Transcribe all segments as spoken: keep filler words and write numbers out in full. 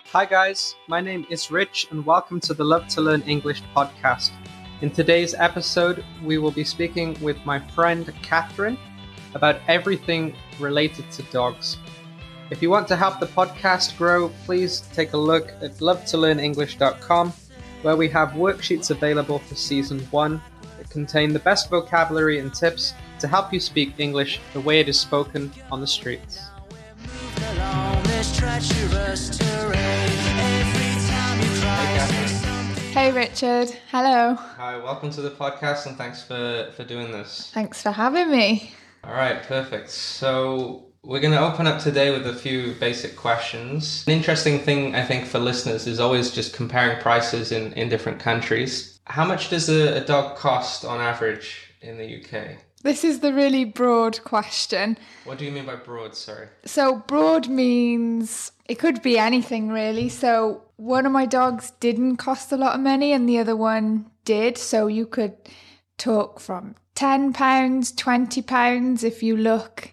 Hi guys, my name is Rich and welcome to the Love to Learn English podcast. In today's episode, we will be speaking with my friend Catherine about everything related to dogs. If you want to help the podcast grow, please take a look at love to learn english dot com, where we have worksheets available for season one that contain the best vocabulary and tips to help you speak English the way it is spoken on the streets. Hey Richard, hello. Hi, welcome to the podcast and thanks for, for doing this. Thanks for having me. All right, perfect. So we're going to open up today with a few basic questions. An interesting thing, I think, for listeners is always just comparing prices in, in different countries. How much does a, a dog cost on average in the U K? This is the really broad question. What do you mean by broad, sorry? So broad means it could be anything really. So one of my dogs didn't cost a lot of money and the other one did. So you could talk from ten pounds, twenty pounds if you look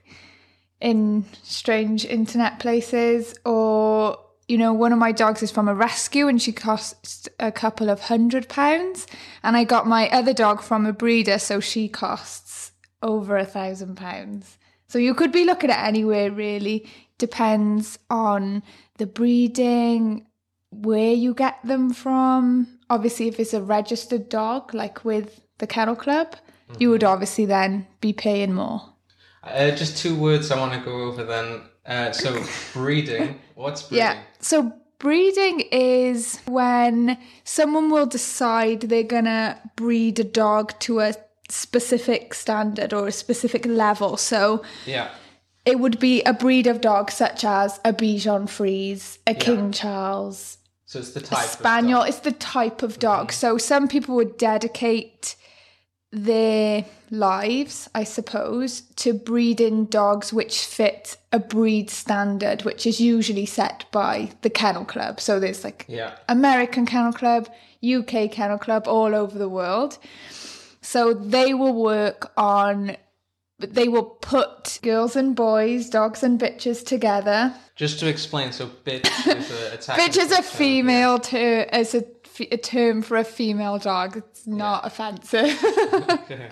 in strange internet places, or, you know, one of my dogs is from a rescue and she costs a couple of hundred pounds. And I got my other dog from a breeder, so she costs over a thousand pounds. So you could be looking at anywhere really. Depends on the breeding, where you get them from. Obviously, if it's a registered dog, like with the Kennel Club, mm-hmm. you would obviously then be paying more. Uh, just two words I want to go over then. Uh, so breeding, what's breeding? Yeah, so breeding is when someone will decide they're going to breed a dog to a specific standard or a specific level. So yeah. It would be a breed of dog such as a Bichon Frise, a yeah. King Charles. So it's the type a Spaniel. of dog. It's the type of dog. Mm-hmm. So some people would dedicate their lives, I suppose, to breeding dogs which fit a breed standard, which is usually set by the Kennel Club. So there's like yeah. American Kennel Club, U K Kennel Club, all over the world. So they will work on, they will put girls and boys, dogs and bitches together. Just to explain, so bitch is a, a bitch is a female term, is a, a term for a female dog. It's not yeah. offensive. Okay.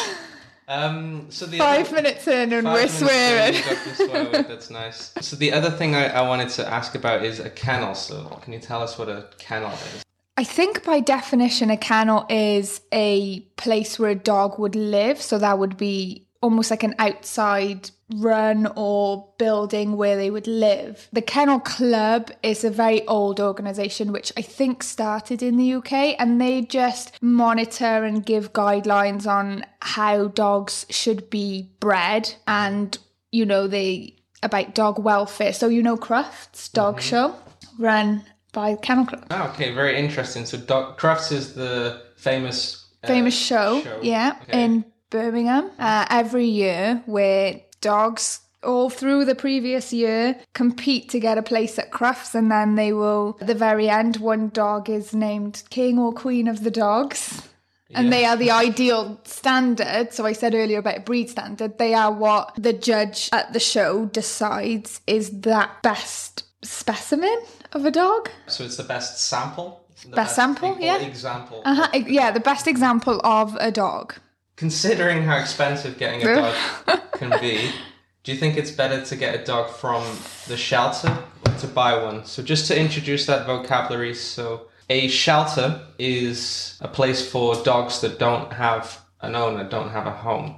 Um, so the five other, minutes in and five we're swearing. In, got to swear with, that's nice. So the other thing I, I wanted to ask about is a kennel. So can you tell us what a kennel is? I think by definition, a kennel is a place where a dog would live. So that would be almost like an outside run or building where they would live. The Kennel Club is a very old organisation which I think started in the U K, and they just monitor and give guidelines on how dogs should be bred and, you know, they about dog welfare. So, you know, Crufts Dog mm-hmm. Show run by Kennel Club. Oh, okay, very interesting. So Dog Crufts is the famous uh, famous show, show. yeah, okay. in Birmingham uh, every year, where dogs all through the previous year compete to get a place at Crufts, and then they will, at the very end, one dog is named King or Queen of the Dogs. And yeah. they are the ideal standard. So I said earlier about breed standard. They are what the judge at the show decides is that best specimen of a dog. So it's the best sample? The best, best sample, yeah. Example. Uh-huh. Yeah, the best example of a dog. Considering how expensive getting a dog can be, do you think it's better to get a dog from the shelter or to buy one? So just to introduce that vocabulary, so a shelter is a place for dogs that don't have an owner, don't have a home.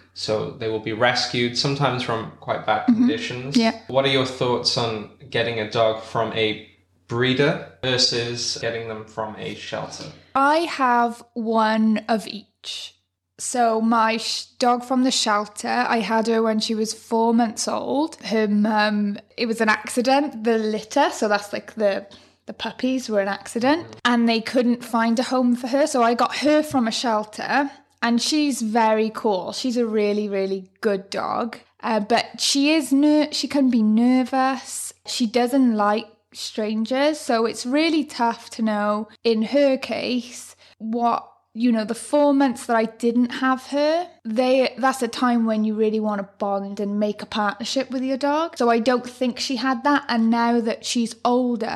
So they will be rescued, sometimes from quite bad mm-hmm. conditions. Yeah. What are your thoughts on getting a dog from a breeder versus getting them from a shelter? I have one of each. So my sh- dog from the shelter, I had her when she was four months old. Her mum, it was an accident, the litter, so that's like the the puppies were an accident, and they couldn't find a home for her. So I got her from a shelter, and she's very cool. She's a really, really good dog, uh, but she is ner- she can be nervous. She doesn't like strangers, so it's really tough to know in her case what, you know, the four months that I didn't have her, they that's a time when you really want to bond and make a partnership with your dog. So I don't think she had that. And now that she's older,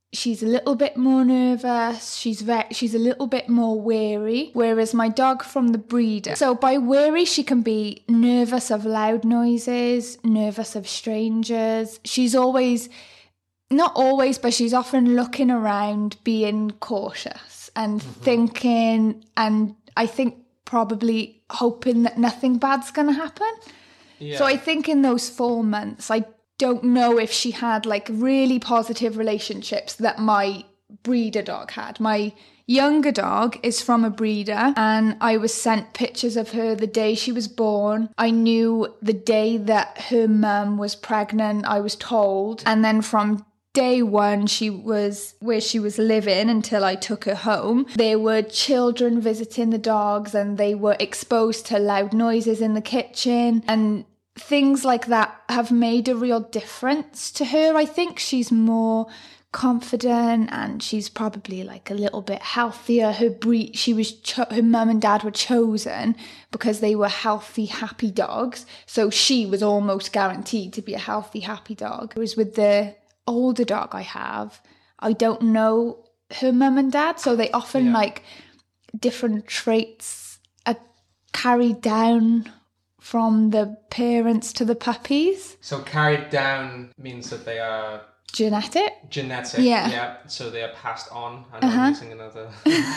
she's a little bit more nervous. She's ve- she's a little bit more wary. Whereas my dog from the breeder, so by wary, she can be nervous of loud noises, nervous of strangers. She's always, not always, but she's often looking around, being cautious and mm-hmm. thinking, and I think probably hoping that nothing bad's going to happen. Yeah. So I think in those four months, I don't know if she had like really positive relationships that my breeder dog had. My younger dog is from a breeder, and I was sent pictures of her the day she was born. I knew the day that her mum was pregnant, I was told. And then from day one, she was where she was living until I took her home. There were children visiting the dogs, and they were exposed to loud noises in the kitchen, and things like that have made a real difference to her. I think she's more confident, and she's probably like a little bit healthier. Her breed, she was cho- her mum and dad were chosen because they were healthy, happy dogs. So she was almost guaranteed to be a healthy, happy dog. Whereas with the older dog I have, I don't know her mum and dad, so they often yeah. like different traits are carried down from the parents to the puppies. So carried down means that they are genetic. Genetic, yeah. yeah. So they are passed on. I know uh-huh. I'm using another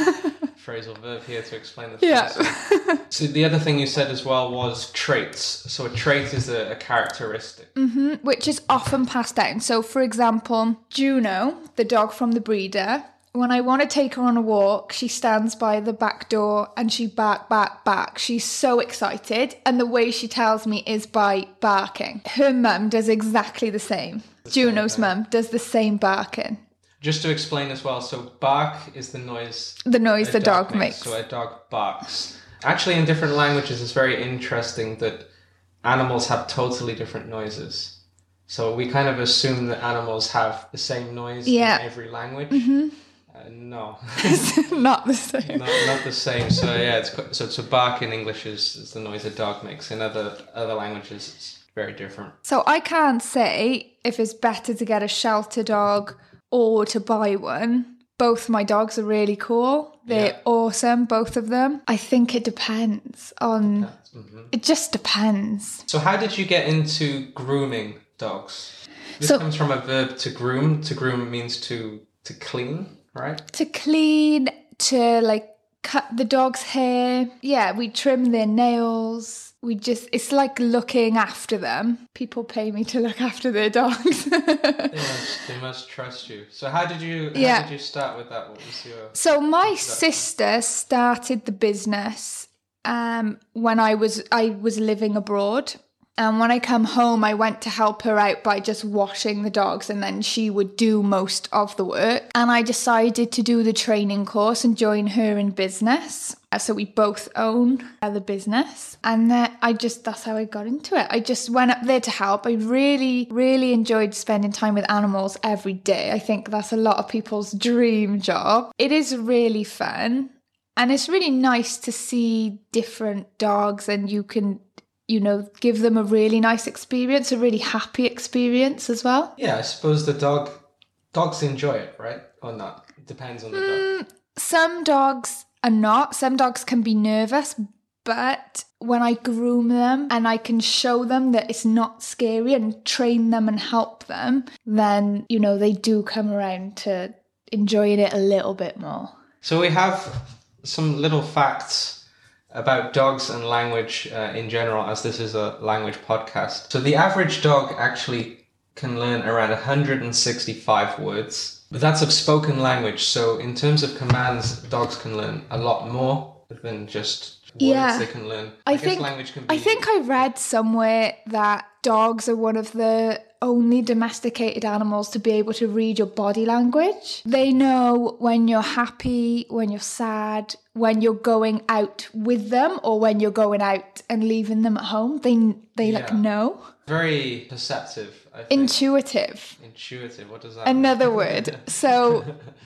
phrasal verb here to explain the yeah. So the other thing you said as well was traits. So a trait is a, a characteristic. Mm-hmm. Which is often passed down. So for example, Juno, the dog from the breeder, when I want to take her on a walk, she stands by the back door and she bark, bark, bark. She's so excited. And the way she tells me is by barking. Her mum does exactly the same. The Juno's same mum does the same barking. Just to explain as well, so bark is the noise... The noise the dog, dog makes. So a dog barks. Actually, in different languages, it's very interesting that animals have totally different noises. So we kind of assume that animals have the same noise yeah. in every language. Mm-hmm. Uh, no, it's not the same. not, not the same. So yeah, it's so so bark in English is, is the noise a dog makes. In other other languages, it's very different. So I can't say if it's better to get a shelter dog or to buy one. Both my dogs are really cool. They're yeah. awesome, both of them. I think it depends on. Depends. Mm-hmm. It just depends. So how did you get into grooming dogs? This so, comes from a verb to groom. To groom means to to clean. Right. To clean, to like cut the dog's hair. Yeah, we trim their nails. We just, it's like looking after them. People pay me to look after their dogs. they, must, they must trust you. So how did you, how yeah. did you start with that? What was your... So my sister started the business um, when I was, I was living abroad. And when I come home, I went to help her out by just washing the dogs, and then she would do most of the work. And I decided to do the training course and join her in business. So we both own the business. And then I just, that's how I got into it. I just went up there to help. I really, really enjoyed spending time with animals every day. I think that's a lot of people's dream job. It is really fun. And it's really nice to see different dogs, and you can, you know, give them a really nice experience, a really happy experience as well. Yeah, I suppose the dog, dogs enjoy it, right? Or not? It depends on the mm, dog. Some dogs are not. Some dogs can be nervous, but when I groom them and I can show them that it's not scary and train them and help them, then, you know, they do come around to enjoying it a little bit more. So we have some little facts about dogs and language uh, in general, as this is a language podcast. So the average dog actually can learn around one hundred sixty-five words, but that's of spoken language. So in terms of commands, dogs can learn a lot more than just words. Yeah. They can learn. I, I think, guess language can be... I think I read somewhere that dogs are one of the only domesticated animals to be able to read your body language. They know when you're happy, when you're sad, when you're going out with them, or when you're going out and leaving them at home. They they yeah. like know. Very perceptive, I think. Intuitive. Intuitive, what does that Another mean? word. So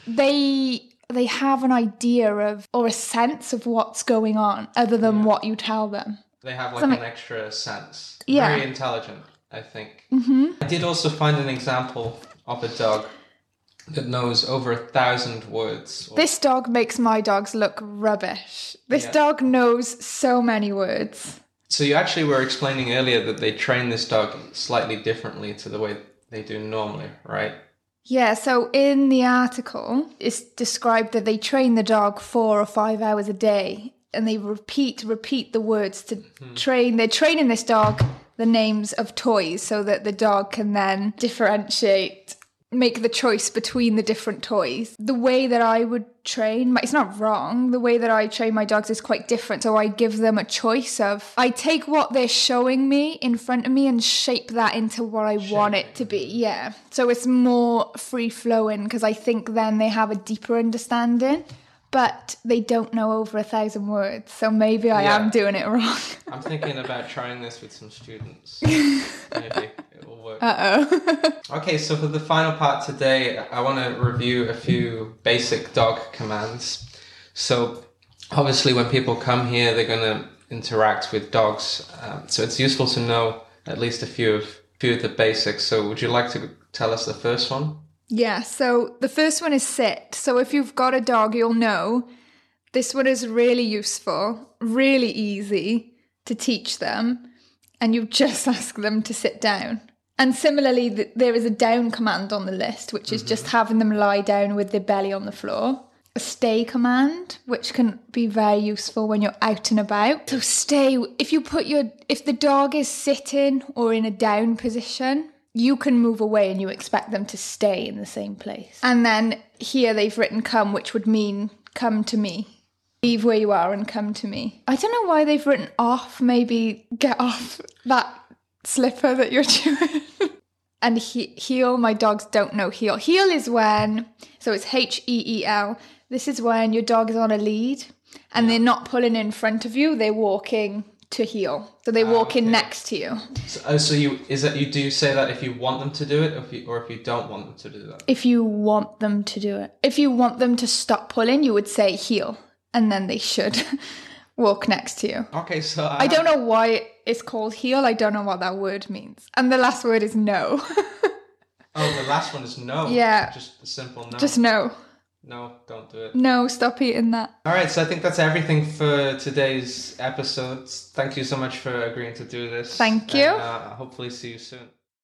they they have an idea of, or a sense of what's going on other than yeah. what you tell them. They have like Something. an extra sense. Yeah. Very intelligent, I think. Mm-hmm. I did also find an example of a dog that knows over a thousand words. Or... This dog makes my dogs look rubbish. This Yeah. dog knows so many words. So you actually were explaining earlier that they train this dog slightly differently to the way they do normally, right? Yeah, so in the article, it's described that they train the dog four or five hours a day and they repeat, repeat the words to mm-hmm. train. They're training this dog the names of toys so that the dog can then differentiate, make the choice between the different toys. The way that I would train, it's not wrong, the way that I train my dogs is quite different. So I give them a choice of, I take what they're showing me in front of me and shape that into what I shape want it to be. Yeah. So it's more free flowing because I think then they have a deeper understanding. But they don't know over a thousand words, so maybe I yeah. am doing it wrong. I'm thinking about trying this with some students. Maybe it will work. Uh-oh. Okay, so for the final part today, I want to review a few basic dog commands. So obviously when people come here, they're going to interact with dogs. Um, so it's useful to know at least a few of, few of the basics. So would you like to tell us the first one? Yeah, so the first one is sit. So if you've got a dog, you'll know this one is really useful, really easy to teach them, and you just ask them to sit down. And similarly, th- there is a down command on the list, which is mm-hmm. just having them lie down with their belly on the floor. A stay command, which can be very useful when you're out and about. So stay, if you put your, if the dog is sitting or in a down position, you can move away and you expect them to stay in the same place. And then here they've written come, which would mean come to me. Leave where you are and come to me. I don't know why they've written off. Maybe get off that slipper that you're doing. And he- heel, my dogs don't know heel. Heel is when, so it's H E E L. This is when your dog is on a lead and they're not pulling in front of you. They're walking to heel. So they walk ah, okay. in next to you. So, oh, so you is that you do say that if you want them to do it, or if you, or if you don't want them to do that? If you want them to do it. If you want them to stop pulling, you would say heel, and then they should walk next to you. Okay, so I, I don't know why it's called heel. I don't know what that word means. And the last word is no. Oh, the last one is no. Yeah. Just a simple no. Just no. No, don't do it. No, stop eating that. All right, so I think that's everything for today's episodes. Thank you so much for agreeing to do this. Thank you. And, uh, hopefully see you soon.